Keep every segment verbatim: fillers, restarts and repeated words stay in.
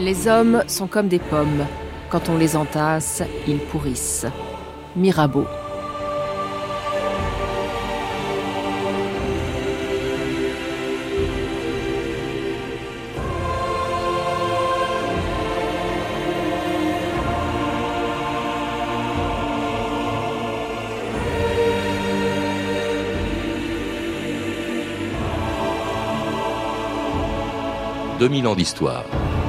Les hommes sont comme des pommes. Quand on les entasse, ils pourrissent. Mirabeau. deux mille ans d'histoire.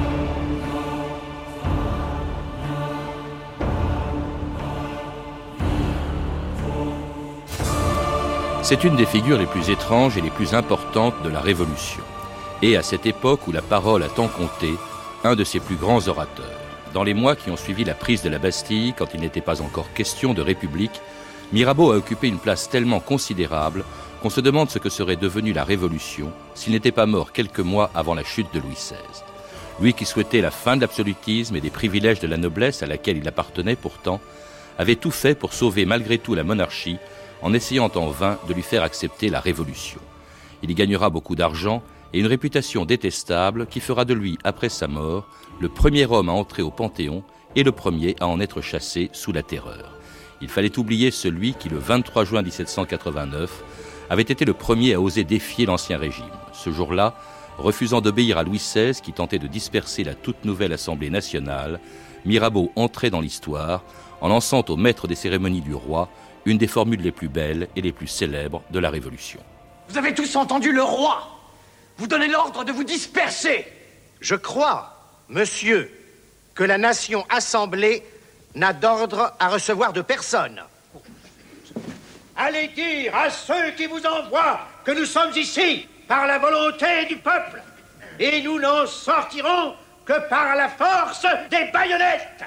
C'est une des figures les plus étranges et les plus importantes de la Révolution. Et à cette époque où la parole a tant compté, un de ses plus grands orateurs. Dans les mois qui ont suivi la prise de la Bastille, quand il n'était pas encore question de République, Mirabeau a occupé une place tellement considérable qu'on se demande ce que serait devenue la Révolution s'il n'était pas mort quelques mois avant la chute de Louis seize. Lui qui souhaitait la fin de l'absolutisme et des privilèges de la noblesse à laquelle il appartenait pourtant, avait tout fait pour sauver malgré tout la monarchie en essayant en vain de lui faire accepter la Révolution. Il y gagnera beaucoup d'argent et une réputation détestable qui fera de lui, après sa mort, le premier homme à entrer au Panthéon et le premier à en être chassé sous la Terreur. Il fallait oublier celui qui, le vingt-trois juin dix-sept cent quatre-vingt-neuf, avait été le premier à oser défier l'Ancien Régime. Ce jour-là, refusant d'obéir à Louis seize qui tentait de disperser la toute nouvelle Assemblée nationale, Mirabeau entrait dans l'histoire en lançant au maître des cérémonies du roi une des formules les plus belles et les plus célèbres de la Révolution. Vous avez tous entendu le roi vous donnez l'ordre de vous disperser. Je crois, monsieur, que la nation assemblée n'a d'ordre à recevoir de personne. Allez dire à ceux qui vous envoient que nous sommes ici par la volonté du peuple et nous n'en sortirons que par la force des baïonnettes.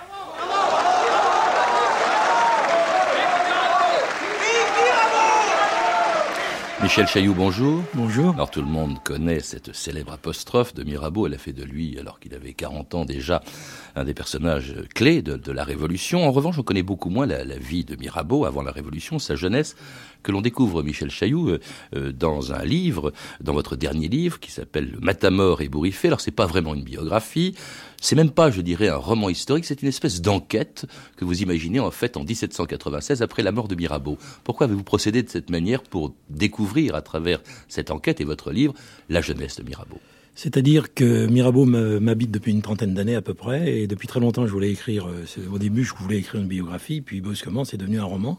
Michel Chailloux, bonjour. Bonjour. Alors tout le monde connaît cette célèbre apostrophe de Mirabeau. Elle a fait de lui, alors qu'il avait quarante ans déjà, un des personnages clés de, de la Révolution. En revanche, on connaît beaucoup moins la, la vie de Mirabeau avant la Révolution, sa jeunesse, que l'on découvre, Michel Chailloux, euh, dans un livre, dans votre dernier livre, qui s'appelle « Le Matamor ébouriffé ». Alors c'est pas vraiment une biographie, c'est même pas, je dirais, un roman historique, c'est une espèce d'enquête que vous imaginez en fait en dix-sept cent quatre-vingt-seize, après la mort de Mirabeau. Pourquoi avez-vous procédé de cette manière pour découvrir à travers cette enquête et votre livre la jeunesse de Mirabeau? C'est-à-dire que Mirabeau m'habite depuis une trentaine d'années à peu près, et depuis très longtemps je voulais écrire, au début je voulais écrire une biographie, puis brusquement c'est devenu un roman.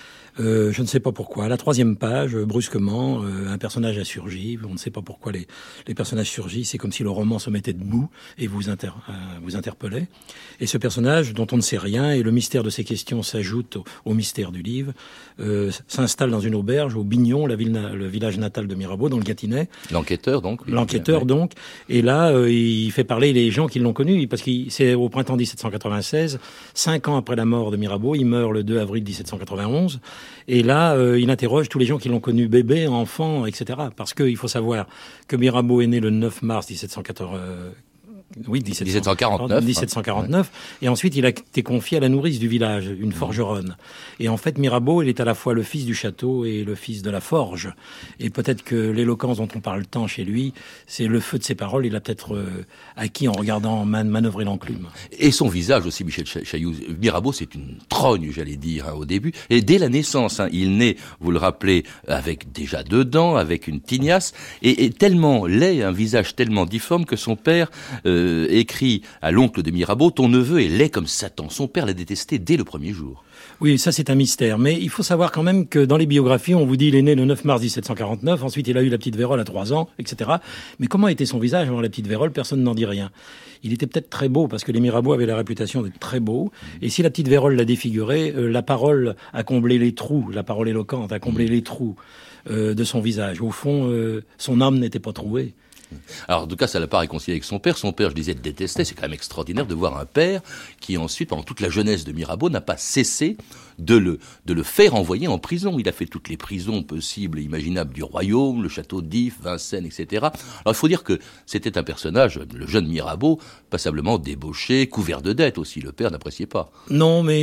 Euh, je ne sais pas pourquoi. À la troisième page, brusquement, euh, un personnage a surgi. On ne sait pas pourquoi les, les personnages surgissent. C'est comme si le roman se mettait debout et vous, inter, euh, vous interpellait. Et ce personnage, dont on ne sait rien, et le mystère de ses questions s'ajoute au, au mystère du livre, euh, s'installe dans une auberge au Bignon, la ville, le village natal de Mirabeau, dans le Gâtinais. L'enquêteur, donc. Oui, L'enquêteur, donc. Et là, euh, il fait parler les gens qui l'ont connu, parce que c'est au printemps dix-sept cent quatre-vingt-seize, cinq ans après la mort de Mirabeau. Il meurt le deux avril dix-sept cent quatre-vingt-onze. Et là, euh, il interroge tous les gens qui l'ont connu bébé, enfant, et cetera. Parce qu'il faut savoir que Mirabeau est né le neuf mars dix-sept cent quatorze... Euh, oui, dix-sept cent quarante-neuf. dix-sept cent quarante-neuf. Ouais. Et ensuite, il a été confié à la nourrice du village, une forgeronne. Et en fait, Mirabeau, il est à la fois le fils du château et le fils de la forge. Et peut-être que l'éloquence dont on parle tant chez lui, c'est le feu de ses paroles. Il a peut-être euh, acquis en regardant man- manœuvrer l'enclume. Et son visage aussi, Michel Chailloux. Mirabeau, c'est une trogne, j'allais dire, hein, au début. Et dès la naissance, hein, il naît, vous le rappelez, avec déjà deux dents, avec une tignasse, et, et tellement laid, un visage tellement difforme que son père... Euh, écrit à l'oncle de Mirabeau, ton neveu est laid comme Satan. Son père l'a détesté dès le premier jour. Oui, ça c'est un mystère. Mais il faut savoir quand même que dans les biographies, on vous dit il est né le neuf mars dix-sept cent quarante-neuf, ensuite il a eu la petite vérole à trois ans, et cetera. Mais comment était son visage avant la petite vérole? Personne n'en dit rien. Il était peut-être très beau, parce que les Mirabeau avaient la réputation d'être très beaux. Et si la petite vérole l'a défiguré, euh, la parole a comblé les trous, la parole éloquente a comblé les trous euh, de son visage. Au fond, euh, son âme n'était pas trouée. Alors, en tout cas, ça l'a pas réconcilié avec son père. Son père, je disais, le détestait. C'est quand même extraordinaire de voir un père qui, ensuite, pendant toute la jeunesse de Mirabeau, n'a pas cessé de le, de le faire envoyer en prison. Il a fait toutes les prisons possibles et imaginables du royaume, le château d'If, Vincennes, et cetera. Alors, il faut dire que c'était un personnage, le jeune Mirabeau, passablement débauché, couvert de dettes aussi. Le père n'appréciait pas. Non, mais c'est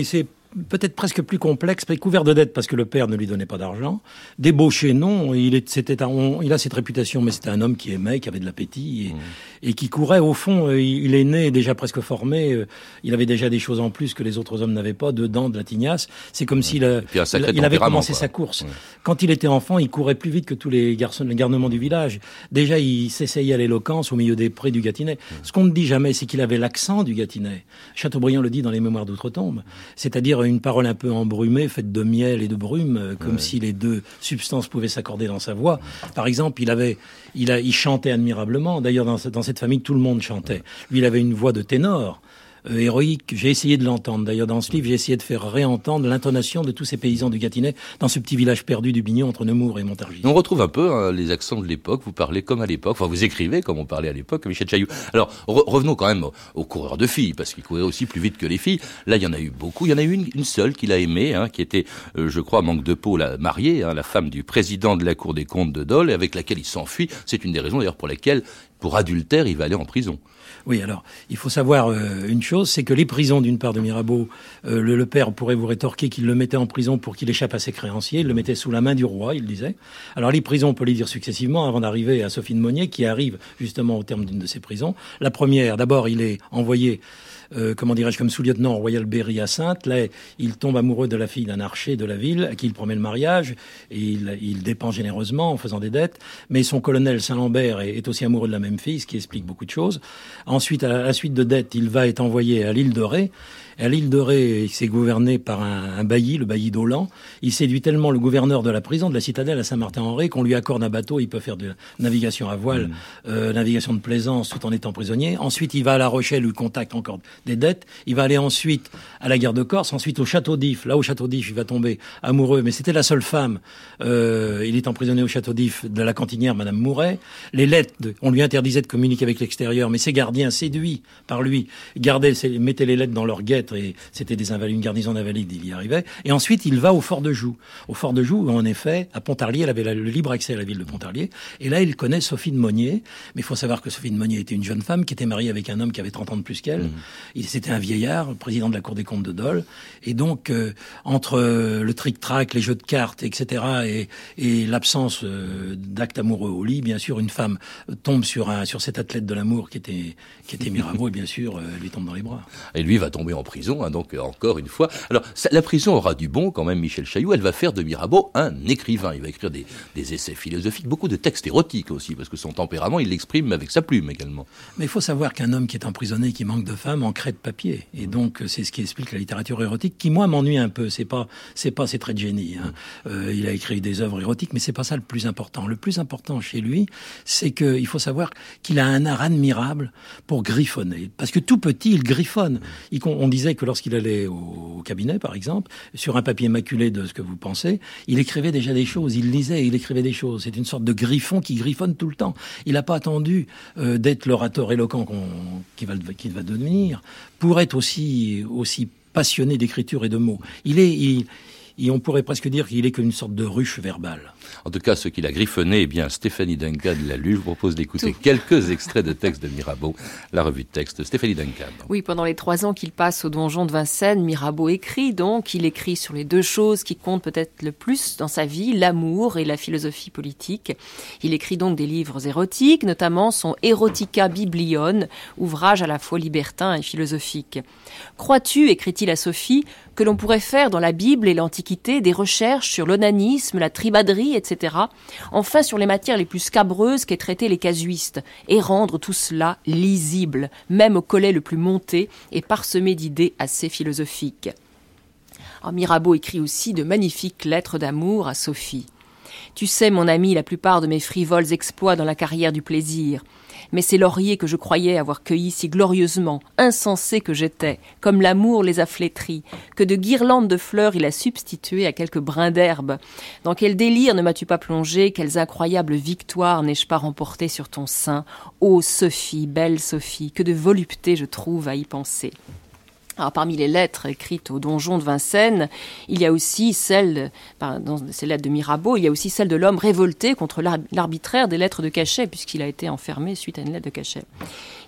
peut-être presque plus complexe, couvert de dettes parce que le père ne lui donnait pas d'argent. Débauché, non. Il, est, c'était un, on, il a cette réputation, mais c'était un homme qui aimait, qui avait de l'appétit et, mmh. et qui courait. Au fond, il, il est né déjà presque formé. Il avait déjà des choses en plus que les autres hommes n'avaient pas, dedans, de la tignasse. C'est comme mmh. s'il a, il, il avait commencé quoi. sa course. Mmh. Quand il était enfant, il courait plus vite que tous les garçons, les garnements du village. Déjà, il s'essayait à l'éloquence au milieu des prés du Gâtinais. Mmh. Ce qu'on ne dit jamais, c'est qu'il avait l'accent du Gâtinais. Chateaubriand le dit dans les Mémoires d'Outre-Tombe. C'est-à-dire une parole un peu embrumée, faite de miel et de brume, comme ouais. si les deux substances pouvaient s'accorder dans sa voix. Par exemple, il avait, il a, il chantait admirablement. D'ailleurs, dans, dans cette famille, tout le monde chantait. Lui, il avait une voix de ténor. Euh, héroïque, j'ai essayé de l'entendre. D'ailleurs, dans ce livre, j'ai essayé de faire réentendre l'intonation de tous ces paysans du Gâtinais dans ce petit village perdu du Bignon entre Nemours et Montargis. On retrouve un peu hein, les accents de l'époque. Vous parlez comme à l'époque, enfin vous écrivez comme on parlait à l'époque, Michel Chailloux. Alors re- revenons quand même aux, aux coureurs de filles, parce qu'ils couraient aussi plus vite que les filles. Là, il y en a eu beaucoup. Il y en a eu une, une seule qu'il a aimée, hein, qui était, euh, je crois, manque de peau, la mariée, hein, la femme du président de la Cour des comptes de Dole, et avec laquelle il s'enfuit. C'est une des raisons d'ailleurs pour laquelle, pour adultère, il va aller en prison. Oui, alors, il faut savoir euh, une chose, c'est que les prisons, d'une part, de Mirabeau, euh, le, le père pourrait vous rétorquer qu'il le mettait en prison pour qu'il échappe à ses créanciers, il le mettait sous la main du roi, il disait. Alors, les prisons, on peut les dire successivement, avant d'arriver à Sophie de Monnier, qui arrive justement au terme d'une de ces prisons. La première, d'abord, il est envoyé... Euh, comment dirais-je, comme sous-lieutenant au Royal Berry à Saintes. Là, il tombe amoureux de la fille d'un archer de la ville, à qui il promet le mariage, et il, il dépense généreusement en faisant des dettes. Mais son colonel Saint-Lambert est, est aussi amoureux de la même fille, ce qui explique beaucoup de choses. Ensuite, à la suite de dettes, il va être envoyé à l'île de Ré. Et à l'île de Ré, il s'est gouverné par un, un bailli, le bailli d'Aulan. Il séduit tellement le gouverneur de la prison, de la citadelle à Saint-Martin-en-Ré, qu'on lui accorde un bateau. Il peut faire de navigation à voile, mmh. euh, navigation de plaisance, tout en étant prisonnier. Ensuite, il va à La Rochelle, où il contacte encore des dettes. Il va aller ensuite à la guerre de Corse, ensuite au Château d'If. Là, au Château d'If, il va tomber amoureux, mais c'était la seule femme. Euh, il est emprisonné au Château d'If de la cantinière, Madame Mouret. Les lettres, de, on lui interdisait de communiquer avec l'extérieur, mais ses gardiens, séduits par lui, gardaient, mettaient les lettres dans leur guêtre, et c'était des invalides, une garnison d'invalides, il y arrivait. Et ensuite, il va au Fort de Joux. Au Fort de Joux, où en effet, à Pontarlier, elle avait le libre accès à la ville de Pontarlier. Et là, il connaît Sophie de Monnier. Mais il faut savoir que Sophie de Monnier était une jeune femme qui était mariée avec un homme qui avait trente ans de plus qu'elle. Mmh. Il, c'était un vieillard, président de la Cour des comptes de Dole. Et donc, euh, entre euh, le tric-trac, les jeux de cartes, et cetera, et, et l'absence euh, d'actes amoureux au lit, bien sûr, une femme tombe sur un sur cet athlète de l'amour qui était qui était Mirabeau, et bien sûr, euh, elle lui tombe dans les bras. Et lui va tomber en prison, hein, donc encore une fois. Alors, ça, la prison aura du bon quand même, Michel Chailloux. Elle va faire de Mirabeau un écrivain. Il va écrire des, des essais philosophiques, beaucoup de textes érotiques aussi, parce que son tempérament, il l'exprime avec sa plume également. Mais il faut savoir qu'un homme qui est emprisonné, qui manque de femme, en crée de papier. Et donc, c'est ce qui explique la littérature érotique, qui, moi, m'ennuie un peu. C'est pas, c'est pas ses traits de génie, hein. Euh, il a écrit des œuvres érotiques, mais c'est pas ça le plus important. Le plus important chez lui, c'est qu'il faut savoir qu'il a un art admirable pour griffonner. Parce que tout petit, il griffonne. Il, on disait que lorsqu'il allait au, au cabinet, par exemple, sur un papier maculé de ce que vous pensez, il écrivait déjà des choses. Il lisait et il écrivait des choses. C'est une sorte de griffon qui griffonne tout le temps. Il n'a pas attendu euh, d'être l'orateur éloquent qu'on, qu'il va, qu'il va devenir pour être aussi, aussi passionné d'écriture et de mots. Il est... Il, Et on pourrait presque dire qu'il est qu'une sorte de ruche verbale. En tout cas, ce qu'il a griffonné, eh bien, Stéphanie Duncan l'a lu. Je vous propose d'écouter tout. quelques extraits de textes de Mirabeau, la revue de texte. Stéphanie Duncan. Oui, pendant les trois ans qu'il passe au donjon de Vincennes, Mirabeau écrit donc. Il écrit sur les deux choses qui comptent peut-être le plus dans sa vie, l'amour et la philosophie politique. Il écrit donc des livres érotiques, notamment son Erotica Biblion, ouvrage à la fois libertin et philosophique. « Crois-tu, écrit-il à Sophie, que l'on pourrait faire dans la Bible et l'Antiquité des recherches sur l'onanisme, la tribaderie, et cetera, enfin sur les matières les plus scabreuses qu'aient traitées les casuistes, et rendre tout cela lisible, même au collet le plus monté et parsemé d'idées assez philosophiques. » Alors, Mirabeau écrit aussi de magnifiques lettres d'amour à Sophie. « Tu sais, mon ami, la plupart de mes frivoles exploits dans la carrière du plaisir. Mais ces lauriers que je croyais avoir cueillis si glorieusement, insensé que j'étais, comme l'amour les a flétris, que de guirlandes de fleurs il a substitué à quelques brins d'herbe. Dans quel délire ne m'as-tu pas plongé, quelles incroyables victoires n'ai-je pas remportées sur ton sein? Ô Sophie, belle Sophie, que de volupté je trouve à y penser. » Alors, parmi les lettres écrites au donjon de Vincennes, il y a aussi celle, dans ces lettres de Mirabeau, il y a aussi celle de l'homme révolté contre l'arbitraire des lettres de cachet, puisqu'il a été enfermé suite à une lettre de cachet.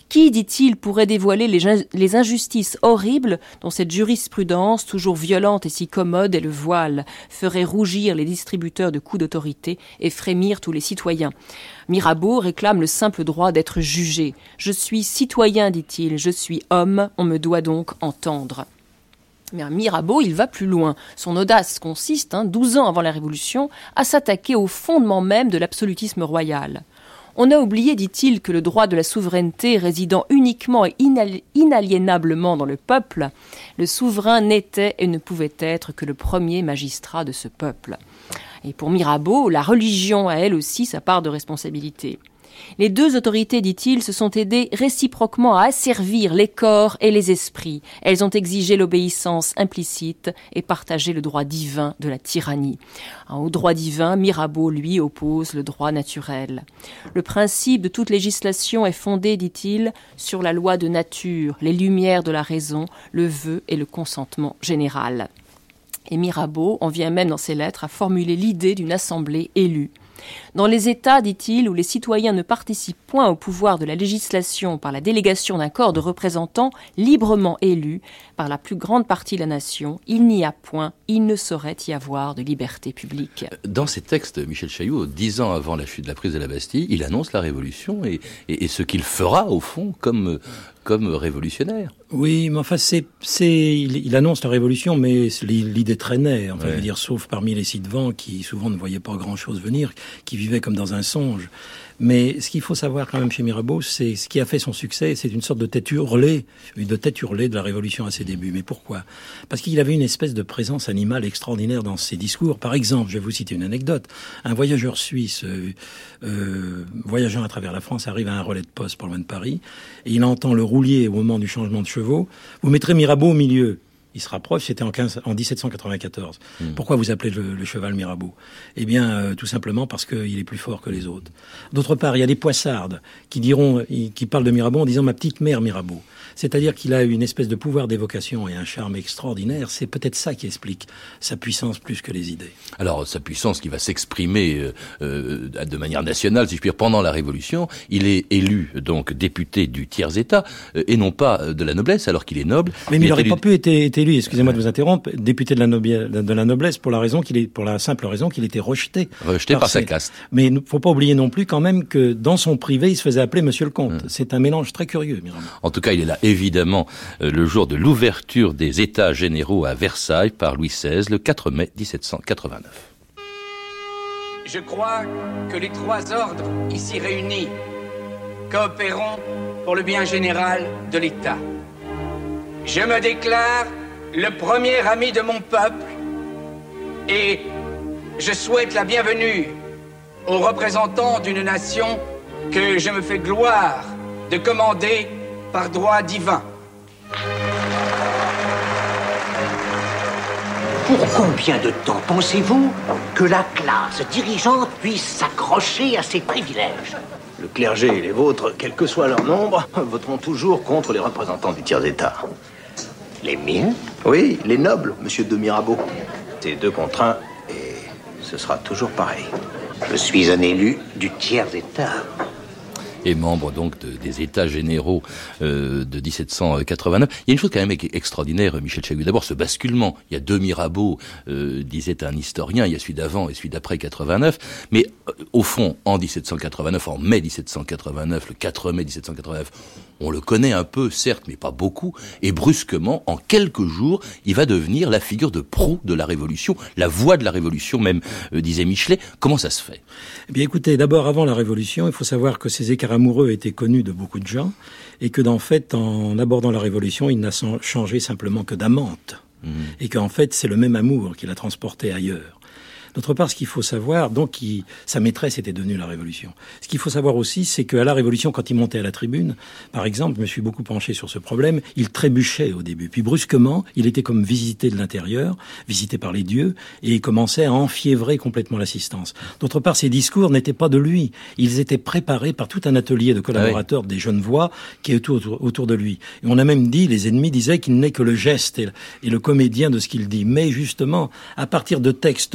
Qui, dit-il, pourrait dévoiler les, les injustices horribles dont cette jurisprudence, toujours violente et si commode, est le voile, ferait rougir les distributeurs de coups d'autorité et frémir tous les citoyens. Mirabeau réclame le simple droit d'être jugé. « Je suis citoyen, dit-il, je suis homme, on me doit donc entendre. » Mais Mirabeau, il va plus loin. Son audace consiste, hein, douze ans avant la Révolution, à s'attaquer au fondement même de l'absolutisme royal. On a oublié, dit-il, que le droit de la souveraineté résidant uniquement et inali- inaliénablement dans le peuple, le souverain n'était et ne pouvait être que le premier magistrat de ce peuple. Et pour Mirabeau, la religion a elle aussi sa part de responsabilité. Les deux autorités, dit-il, se sont aidées réciproquement à asservir les corps et les esprits. Elles ont exigé l'obéissance implicite et partagé le droit divin de la tyrannie. Au droit divin, Mirabeau, lui, oppose le droit naturel. Le principe de toute législation est fondé, dit-il, sur la loi de nature, les lumières de la raison, le vœu et le consentement général. Et Mirabeau en vient même dans ses lettres à formuler l'idée d'une assemblée élue. Dans les États, dit-il, où les citoyens ne participent point au pouvoir de la législation par la délégation d'un corps de représentants librement élus par la plus grande partie de la nation, il n'y a point, il ne saurait y avoir de liberté publique. Dans ces textes, Michel Chailloux, dix ans avant la chute de la prise de la Bastille, il annonce la Révolution et, et, et ce qu'il fera, au fond, comme... comme révolutionnaire. Oui, mais enfin, c'est, c'est, il, il annonce la révolution, mais l'idée traînait. Enfin, ouais. Je veux dire, sauf parmi les ci-devant qui souvent ne voyaient pas grand-chose venir, qui vivaient comme dans un songe. Mais ce qu'il faut savoir quand même chez Mirabeau, c'est ce qui a fait son succès, c'est une sorte de tête hurlée, de tête hurlée de la Révolution à ses débuts. Mais pourquoi ? Parce qu'il avait une espèce de présence animale extraordinaire dans ses discours. Par exemple, je vais vous citer une anecdote. Un voyageur suisse, euh, euh, voyageant à travers la France, arrive à un relais de poste pas loin de Paris, et il entend le roulier au moment du changement de chevaux. Vous mettrez Mirabeau au milieu. Il se rapproche, c'était en, quinze, en dix-sept cent quatre-vingt-quatorze. Mmh. Pourquoi vous appelez le, le cheval Mirabeau ? Eh bien, euh, tout simplement parce qu'il est plus fort que les autres. D'autre part, il y a des poissardes qui diront, qui parlent de Mirabeau en disant « ma petite mère Mirabeau ». C'est-à-dire qu'il a une espèce de pouvoir d'évocation et un charme extraordinaire. C'est peut-être ça qui explique sa puissance plus que les idées. Alors, sa puissance qui va s'exprimer euh, de manière nationale, si je puis dire, pendant la Révolution, il est élu, donc, député du tiers-État, euh, et non pas de la noblesse, alors qu'il est noble. Mais il n'aurait élu... pas pu être, être élu, excusez-moi de vous interrompre, député de la, nobi- de la noblesse pour la raison qu'il est, pour la simple raison qu'il était rejeté. Rejeté par, par sa caste. Mais il ne faut pas oublier non plus quand même que dans son privé, il se faisait appeler Monsieur le Comte. Hum. C'est un mélange très curieux, Mirabeau. En tout cas, il est là, évidemment, euh, le jour de l'ouverture des États généraux à Versailles par Louis seize, le quatre mai dix-sept cent quatre-vingt-neuf. Je crois que les trois ordres ici réunis coopéreront pour le bien général de l'État. Je me déclare le premier ami de mon peuple et je souhaite la bienvenue aux représentants d'une nation que je me fais gloire de commander par droit divin. Pour combien de temps pensez-vous que la classe dirigeante puisse s'accrocher à ses privilèges ? Le clergé et les vôtres, quel que soit leur nombre, voteront toujours contre les représentants du tiers-État. Les miens ? Oui, les nobles, monsieur de Mirabeau. C'est deux contre un, et ce sera toujours pareil. Je suis un élu du tiers-État. Et membre donc de, des États généraux euh, de dix-sept cent quatre-vingt-neuf. Il y a une chose quand même extraordinaire, Michel Chailloux. D'abord, ce basculement. Il y a deux Mirabeau, euh, disait un historien. Il y a celui d'avant et celui d'après quatre-vingt-neuf. Mais euh, au fond, en dix-sept cent quatre-vingt-neuf, en mai dix-sept cent quatre-vingt-neuf, le quatre mai dix-sept cent quatre-vingt-neuf, on le connaît un peu, certes, mais pas beaucoup. Et brusquement, en quelques jours, il va devenir la figure de proue de la Révolution, la voix de la Révolution, même, euh, disait Michelet. Comment ça se fait ? Eh bien, écoutez, d'abord, avant la Révolution, il faut savoir que ces écarts amoureux étaient connus de beaucoup de gens et que, en fait, en abordant la Révolution, il n'a changé simplement que d'amante. Mmh. Et qu'en fait, c'est le même amour qu'il a transporté ailleurs. D'autre part, ce qu'il faut savoir, donc, il, sa maîtresse était devenue la Révolution. Ce qu'il faut savoir aussi, c'est qu'à la Révolution, quand il montait à la tribune, par exemple, je me suis beaucoup penché sur ce problème, il trébuchait au début. Puis brusquement, il était comme visité de l'intérieur, visité par les dieux, et il commençait à enfiévrer complètement l'assistance. D'autre part, ses discours n'étaient pas de lui. Ils étaient préparés par tout un atelier de collaborateurs, ah oui. des jeunes voix, qui étaient autour, autour de lui. Et on a même dit, les ennemis disaient qu'il n'est que le geste et le, et le comédien de ce qu'il dit. Mais justement, à partir de textes qui étaient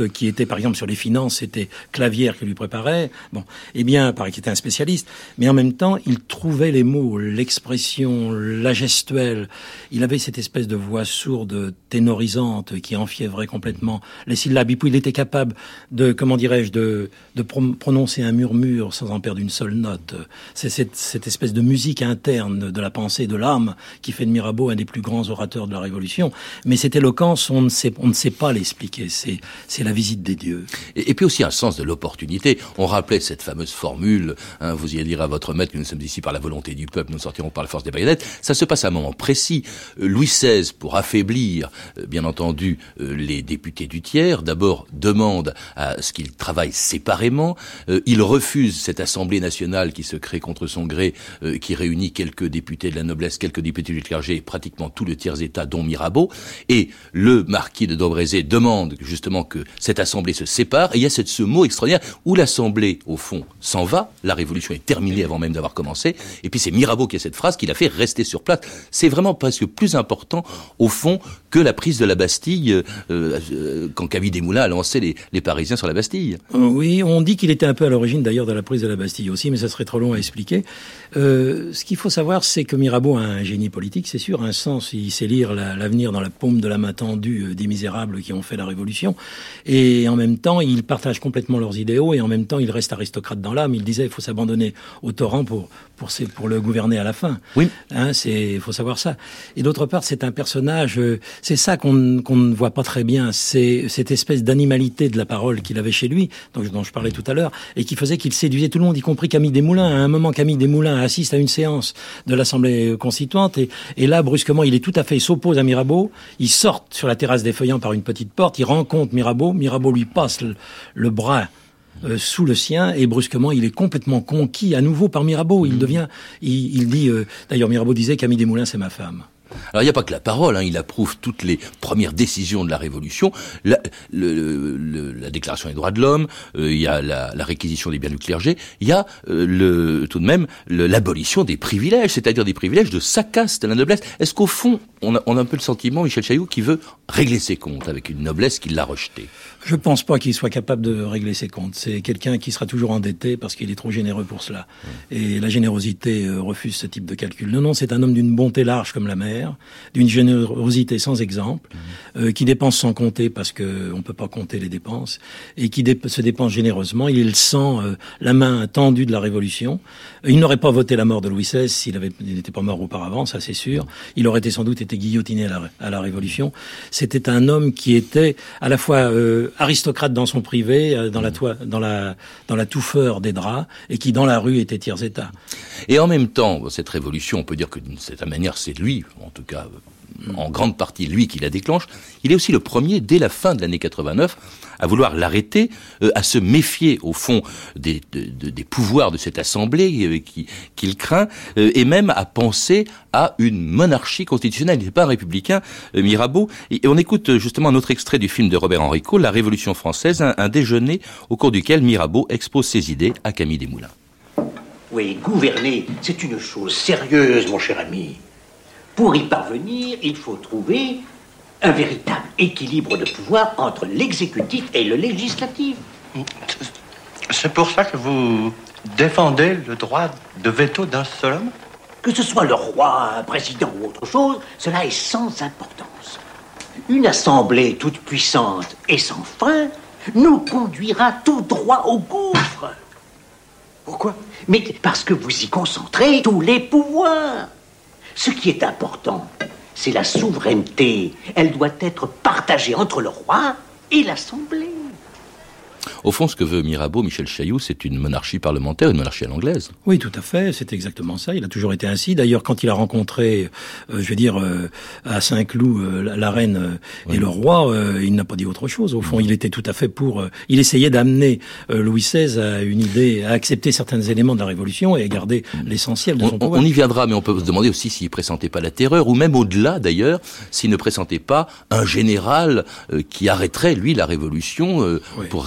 c'était par exemple sur les finances, c'était Clavière qui lui préparait. Bon, eh bien, paraît qu'il était un spécialiste, mais en même temps, il trouvait les mots, l'expression, la gestuelle. Il avait cette espèce de voix sourde, ténorisante, qui enfiévrait complètement les syllabes. Et puis il était capable de, comment dirais-je, de, de pro- prononcer un murmure sans en perdre une seule note. C'est cette, cette espèce de musique interne de la pensée, de l'âme, qui fait de Mirabeau un des plus grands orateurs de la Révolution. Mais cette éloquence, on ne sait, on ne sait pas l'expliquer. C'est, c'est la visite des dieux. Et, et puis aussi un sens de l'opportunité. On rappelait cette fameuse formule, hein, vous y allez dire à votre maître que nous sommes ici par la volonté du peuple, nous sortirons par la force des baïonnettes. Ça se passe à un moment précis. Euh, Louis seize, pour affaiblir, euh, bien entendu, euh, les députés du tiers, d'abord demande à ce qu'ils travaillent séparément. Euh, il refuse cette Assemblée nationale qui se crée contre son gré, euh, qui réunit quelques députés de la noblesse, quelques députés du clergé, pratiquement tout le tiers-état, dont Mirabeau. Et le marquis de Daubrezé demande justement que cette Assemblée se sépare. Et il y a cette, ce mot extraordinaire où l'Assemblée, au fond, s'en va. La Révolution est terminée avant même d'avoir commencé. Et puis c'est Mirabeau qui a cette phrase qui l'a fait rester sur place. C'est vraiment presque plus important, au fond, que la prise de la Bastille, euh, euh, quand Camille Desmoulins a lancé les, les Parisiens sur la Bastille. Oui, on dit qu'il était un peu à l'origine d'ailleurs de la prise de la Bastille aussi, mais ça serait trop long à expliquer. Euh, ce qu'il faut savoir, c'est que Mirabeau a un génie politique, c'est sûr, un sens, il sait lire la, l'avenir dans la paume de la main tendue des misérables qui ont fait la Révolution, et en même temps, il partage complètement leurs idéaux, et en même temps, il reste aristocrate dans l'âme. Il disait, il faut s'abandonner au torrent pour, pour, pour le gouverner à la fin. Oui. Hein, c'est, il faut savoir ça. Et d'autre part, c'est un personnage, euh, c'est ça qu'on, qu'on ne voit pas très bien, c'est cette espèce d'animalité de la parole qu'il avait chez lui, donc, dont je parlais tout à l'heure, et qui faisait qu'il séduisait tout le monde, y compris Camille Desmoulins. À un moment, Camille Desmoulins assiste à une séance de l'Assemblée constituante, et, et là, brusquement, il est tout à fait, il s'oppose à Mirabeau, il sort sur la terrasse des Feuillants par une petite porte, il rencontre Mirabeau, Mirabeau lui passe le, le bras Euh, sous le sien, et brusquement il est complètement conquis à nouveau par Mirabeau. Il devient, il, il dit, euh, d'ailleurs Mirabeau disait, Camille Desmoulins c'est ma femme. Alors il n'y a pas que la parole, hein, il approuve toutes les premières décisions de la Révolution, la, le, le, la Déclaration des droits de l'homme, euh, il y a la, la réquisition des biens du clergé, il y a euh, le, tout de même le, l'abolition des privilèges, c'est-à-dire des privilèges de sa caste, de la noblesse. Est-ce qu'au fond, on a, on a un peu le sentiment, Michel Chailloux, qui veut régler ses comptes avec une noblesse qui l'a rejetée? Je pense pas qu'il soit capable de régler ses comptes. C'est quelqu'un qui sera toujours endetté parce qu'il est trop généreux pour cela. Mmh. Et la générosité euh, refuse ce type de calcul. Non, non, c'est un homme d'une bonté large comme la mer, d'une générosité sans exemple, mmh. euh, qui dépense sans compter parce que on peut pas compter les dépenses, et qui dé- se dépense généreusement. Il sent euh, la main tendue de la Révolution. Il n'aurait pas voté la mort de Louis seize s'il avait, il n'était pas mort auparavant, ça c'est sûr. Il aurait été, sans doute été guillotiné à la, à la Révolution. C'était un homme qui était à la fois euh, aristocrate dans son privé, euh, dans la toi, dans la dans la touffeur des draps, et qui dans la rue était tiers-état. Et en même temps, cette révolution, on peut dire que d'une certaine manière, c'est lui, en tout cas, en grande partie lui qui la déclenche. Il est aussi le premier, dès la fin de l'année quatre-vingt-neuf, à vouloir l'arrêter, euh, à se méfier, au fond, des, de, de, des pouvoirs de cette Assemblée euh, qui, qu'il craint, euh, et même à penser à une monarchie constitutionnelle. Il n'est pas un républicain, euh, Mirabeau. Et, et on écoute euh, justement un autre extrait du film de Robert Henrico, La Révolution française, un, un déjeuner au cours duquel Mirabeau expose ses idées à Camille Desmoulins. Oui, gouverner, c'est une chose sérieuse, mon cher ami. Pour y parvenir, il faut trouver un véritable équilibre de pouvoir entre l'exécutif et le législatif. C'est pour ça que vous défendez le droit de veto d'un seul homme? Que ce soit le roi, un président ou autre chose, cela est sans importance. Une assemblée toute puissante et sans fin nous conduira tout droit au gouffre. Pourquoi? Mais parce que vous y concentrez tous les pouvoirs. Ce qui est important, c'est la souveraineté. Elle doit être partagée entre le roi et l'Assemblée. Au fond, ce que veut Mirabeau, Michel Chailloux, c'est une monarchie parlementaire, une monarchie à l'anglaise. Oui, tout à fait, c'est exactement ça. Il a toujours été ainsi. D'ailleurs, quand il a rencontré, euh, je veux dire, euh, à Saint-Cloud, euh, la, la reine euh, oui. et le roi, euh, il n'a pas dit autre chose. Au fond, il était tout à fait pour... Euh, il essayait d'amener euh, Louis seize à une idée, à accepter certains éléments de la Révolution et à garder l'essentiel de son on, pouvoir. On y viendra, mais on peut se demander aussi s'il ne pressentait pas la terreur, ou même au-delà, d'ailleurs, s'il ne pressentait pas un général euh, qui arrêterait, lui, la Révolution euh, oui. pour rétablir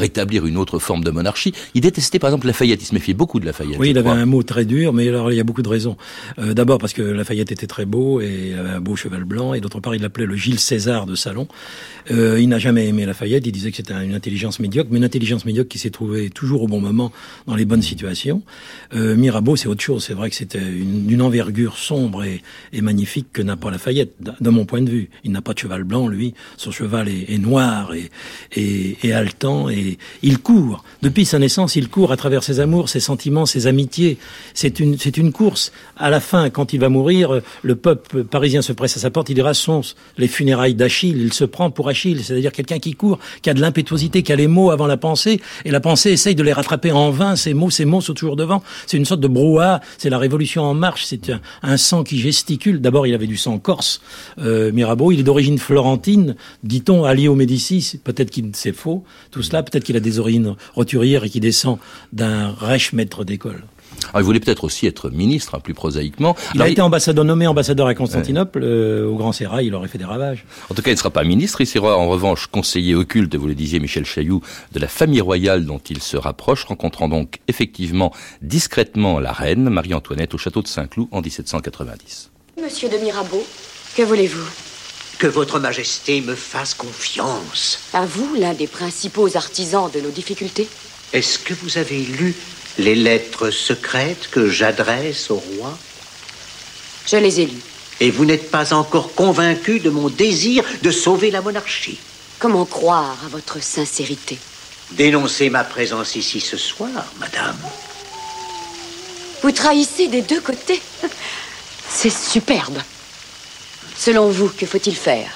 une autre forme de monarchie. Il détestait par exemple Lafayette, il se méfiait beaucoup de Lafayette. Oui, il avait un mot très dur, mais alors il y a beaucoup de raisons. Euh, d'abord parce que Lafayette était très beau et avait un beau cheval blanc, et d'autre part il l'appelait le Gilles César de Salon. Euh, il n'a jamais aimé Lafayette, il disait que c'était une intelligence médiocre, mais une intelligence médiocre qui s'est trouvée toujours au bon moment, dans les bonnes situations. Euh, Mirabeau, c'est autre chose. C'est vrai que c'était une, d'une envergure sombre et, et magnifique que n'a pas Lafayette, de mon point de vue. Il n'a pas de cheval blanc, lui. Son cheval est, est noir et, et, et haletant, et il court. Depuis sa naissance, il court à travers ses amours, ses sentiments, ses amitiés. C'est une, c'est une course. À la fin, quand il va mourir, le peuple parisien se presse à sa porte. Il dira, ce sont les funérailles d'Achille. Il se prend pour Achille, c'est-à-dire quelqu'un qui court, qui a de l'impétuosité, qui a les mots avant la pensée, et la pensée essaye de les rattraper en vain. Ces mots, ces mots sont toujours devant. C'est une sorte de brouhaha. C'est la révolution en marche. C'est un, un sang qui gesticule. D'abord, il avait du sang corse. Euh, Mirabeau, il est d'origine florentine, dit-on, allié aux Médicis. Peut-être qu'il c'est faux. Tout cela, peut-être qu'il a des origines roturières et qu'il descend d'un rêche maître d'école. Alors, il voulait peut-être aussi être ministre, hein, plus prosaïquement. Il Alors, a été ambassadeur, nommé ambassadeur à Constantinople, ouais. euh, au Grand Sérail, il aurait fait des ravages. En tout cas, il ne sera pas ministre, il sera en revanche conseiller occulte, vous le disiez Michel Chailloux, de la famille royale dont il se rapproche, rencontrant donc effectivement discrètement la reine Marie-Antoinette au château de Saint-Cloud en dix-sept cent quatre-vingt-dix. Monsieur de Mirabeau, que voulez-vous ? Que votre majesté me fasse confiance. À vous, l'un des principaux artisans de nos difficultés ? Est-ce que vous avez lu les lettres secrètes que j'adresse au roi? Je les ai lues. Et vous n'êtes pas encore convaincu de mon désir de sauver la monarchie? Comment croire à votre sincérité? Dénoncez ma présence ici ce soir, madame. Vous trahissez des deux côtés. C'est superbe. Selon vous, que faut-il faire?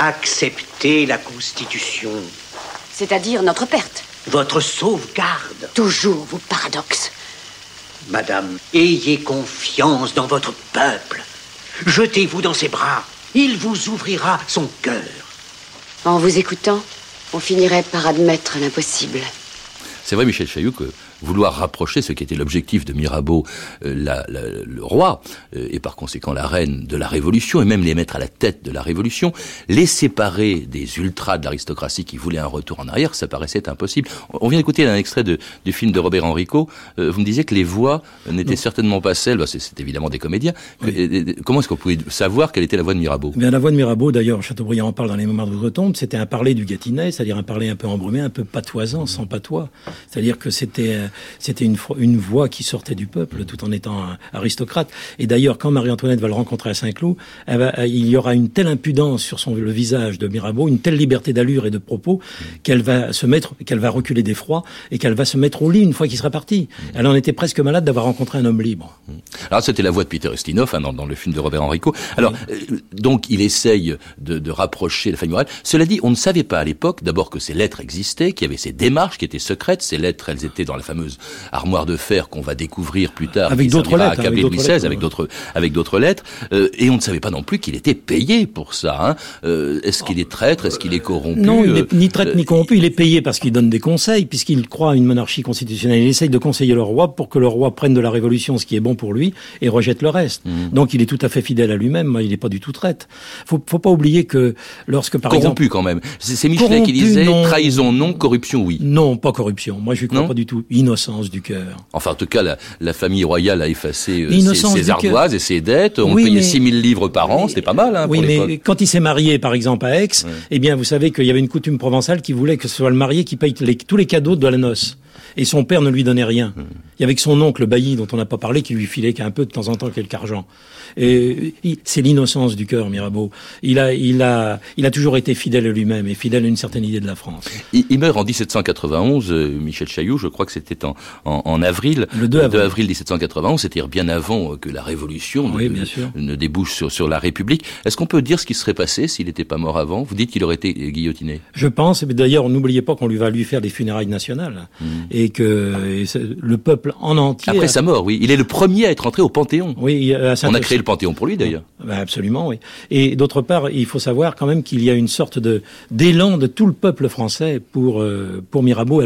Accepter la Constitution. C'est-à-dire notre perte. Votre sauvegarde. Toujours vos paradoxes. Madame, ayez confiance dans votre peuple. Jetez-vous dans ses bras. Il vous ouvrira son cœur. En vous écoutant, on finirait par admettre l'impossible. C'est vrai, Michel Chailloux, que vouloir rapprocher ce qui était l'objectif de Mirabeau, euh, la, la, le roi, euh, et par conséquent la reine de la Révolution, et même les mettre à la tête de la Révolution, les séparer des ultras de l'aristocratie qui voulaient un retour en arrière, ça paraissait impossible. On vient d'écouter un extrait de, du film de Robert Enrico. Euh, vous me disiez que les voix n'étaient non. certainement pas celles, bah c'est, c'est évidemment des comédiens. Oui. Que, comment est-ce qu'on pouvait savoir quelle était la voix de Mirabeau? Bien, la voix de Mirabeau, d'ailleurs, Chateaubriand en parle dans les Mémoires d'Outre-Tombe, c'était un parler du Gâtinais, c'est-à-dire un parler un peu embrumé, un peu patoisant, sans patois. C'est-à-dire que c'était c'était une, une voix qui sortait du peuple tout en étant un aristocrate. Et d'ailleurs, quand Marie-Antoinette va le rencontrer à Saint-Cloud, elle va, il y aura une telle impudence sur son, le visage de Mirabeau, une telle liberté d'allure et de propos, qu'elle va se mettre, qu'elle va reculer d'effroi et qu'elle va se mettre au lit une fois qu'il sera parti. Elle en était presque malade d'avoir rencontré un homme libre. Alors c'était la voix de Peter Ustinov hein, dans, dans le film de Robert Enrico. Alors oui. euh, donc il essaye de, de rapprocher la famille royale. Cela dit, on ne savait pas à l'époque d'abord que ces lettres existaient, qu'il y avait ces démarches qui étaient secrètes. Ces lettres, elles étaient dans la fameuse armoire de fer qu'on va découvrir plus tard, avec d'autres lettres, avec d'autres lettres, avec d'autres, avec d'autres lettres. Euh, et on ne savait pas non plus qu'il était payé pour ça. Hein. Euh, est-ce qu'il est traître? Est-ce qu'il est corrompu? Non, il n'est ni traître euh, ni corrompu. Il est payé parce qu'il donne des conseils, puisqu'il croit à une monarchie constitutionnelle. Il essaye de conseiller le roi pour que le roi prenne de la Révolution ce qui est bon pour lui et rejette le reste. Mmh. Donc il est tout à fait fidèle à lui-même. Il n'est pas du tout traître. Faut, faut pas oublier que lorsque par corrompu exemple, quand même. C'est, c'est Michelet qui disait non. trahison non, corruption oui. Non, pas corruption. Moi je ne crois non. pas du tout. Innocence du cœur. Enfin, en tout cas, la, la famille royale a effacé euh, ses, ses ardoises et ses dettes. On oui, payait mais... six mille livres par an, c'était pas mal. Hein, oui, pour mais l'époque. Quand il s'est marié, par exemple, à Aix, ouais. eh bien, vous savez qu'il y avait une coutume provençale qui voulait que ce soit le marié qui paye les, tous les cadeaux de la noce. Et son père ne lui donnait rien. Mmh. Il y avait que son oncle bailli, dont on n'a pas parlé, qui lui filait qu'un peu de temps en temps quelque argent. Et c'est l'innocence du cœur, Mirabeau. Il a, il a, il a toujours été fidèle à lui-même et fidèle à une certaine idée de la France. Il, il meurt en dix-sept cent quatre-vingt-onze, euh, Michel Chailloux, je crois que c'était en, en, en avril. Le deux avril. deux avril dix-sept cent quatre-vingt-onze, c'est-à-dire bien avant que la Révolution oui, ne, ne débouche sur, sur la République. Est-ce qu'on peut dire ce qui serait passé s'il n'était pas mort avant? Vous dites qu'il aurait été guillotiné. Je pense, mais d'ailleurs, n'oubliez pas qu'on lui va lui faire des funérailles nationales mmh. et que et le peuple en entier. Après a... sa mort, oui. Il est le premier à être entré au Panthéon. Oui, à on a créé le Panthéon pour lui, d'ailleurs. Ben absolument, oui. Et d'autre part, il faut savoir quand même qu'il y a une sorte de d'élan de tout le peuple français pour euh, pour Mirabeau. Alors qu'est-ce qu'il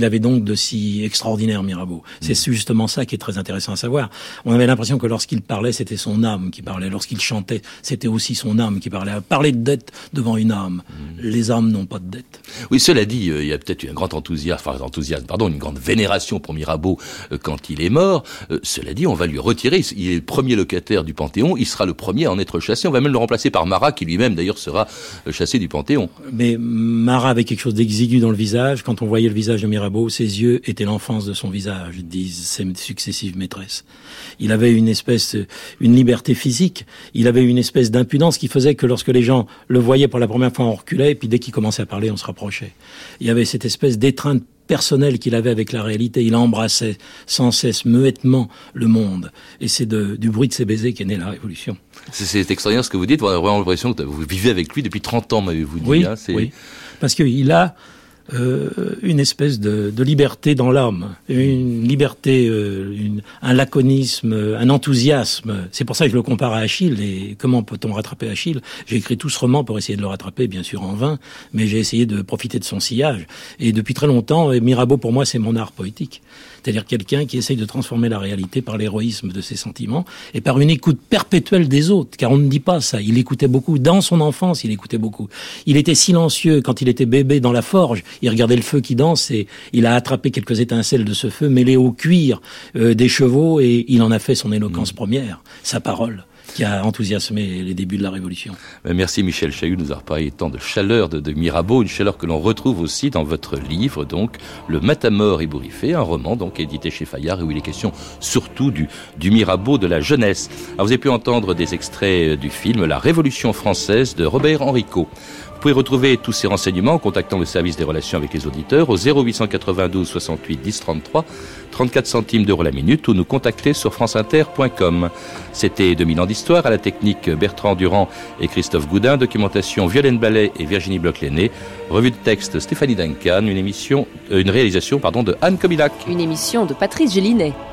qu'il avait donc de si extraordinaire, Mirabeau? C'est justement ça qui est très intéressant à savoir. On avait l'impression que lorsqu'il parlait, c'était son âme qui parlait. Lorsqu'il chantait, c'était aussi son âme qui parlait. Parler de dette devant une âme. Mmh. Les âmes n'ont pas de dette. Oui, cela dit, euh, il y a peut-être un grand enthousiasme, enfin, enthousiasme, pardon, une grande vénération pour Mirabeau euh, quand il est mort. Euh, cela dit, on va lui retirer. Il est le premier locataire du Panthéon. Il sera le premier à en être chassé. On va même le remplacer par Marat, qui lui-même, d'ailleurs, sera euh, chassé du Panthéon. Mais Marat avait quelque chose d'exigu dans le visage. Quand on voyait le visage de Mirabeau, ses yeux étaient l'enfance de son visage, disent ses successives maîtresses. Il avait une espèce, une liberté physique. Il avait une espèce d'impudence qui faisait que lorsque les gens le voyaient pour la première fois, on reculait, et puis dès qu'il commençait à parler, on se rapprochait. Il y avait cette espèce d'étreinte personnelle qu'il avait avec la réalité. Il embrassait sans cesse, muettement, le monde. Et c'est de, du bruit de ses baisers qu'est née la Révolution. C'est, c'est extraordinaire ce que vous dites. On a vraiment l'impression que vous vivez avec lui depuis trente ans, m'avez-vous dit. Oui, hein, c'est... oui. Parce qu'il a euh, une espèce de, de liberté dans l'âme, une liberté, euh, une, un laconisme, un enthousiasme. C'est pour ça que je le compare à Achille. Et comment peut-on rattraper Achille? J'ai écrit tout ce roman pour essayer de le rattraper, bien sûr en vain, mais j'ai essayé de profiter de son sillage. Et depuis très longtemps, Mirabeau, pour moi, c'est mon art poétique. C'est-à-dire quelqu'un qui essaye de transformer la réalité par l'héroïsme de ses sentiments et par une écoute perpétuelle des autres, car on ne dit pas ça. Il écoutait beaucoup. Dans son enfance, il écoutait beaucoup. Il était silencieux quand il était bébé dans la forge. Il regardait le feu qui danse et il a attrapé quelques étincelles de ce feu mêlées au cuir euh, des chevaux et il en a fait son éloquence mmh. première, sa parole, qui a enthousiasmé les débuts de la Révolution. Merci Michel Chailloux de nous avoir parlé tant de chaleur de, de Mirabeau, une chaleur que l'on retrouve aussi dans votre livre, donc, Le Matamor ébouriffé, un roman donc édité chez Fayard et où il est question surtout du, du Mirabeau de la jeunesse. Alors, vous avez pu entendre des extraits du film La Révolution française de Robert Henrico. Vous pouvez retrouver tous ces renseignements en contactant le service des relations avec les auditeurs au zéro huit cent quatre-vingt-douze soixante-huit dix trente-trois, trente-quatre centimes d'euros la minute ou nous contacter sur franceinter point com. C'était deux mille ans d'histoire, à la technique Bertrand Durand et Christophe Goudin, documentation Violaine Ballet et Virginie Bloch-Lenné, revue de texte Stéphanie Duncan, une émission, euh, une réalisation pardon de Anne Kobilac. Une émission de Patrice Gélinet.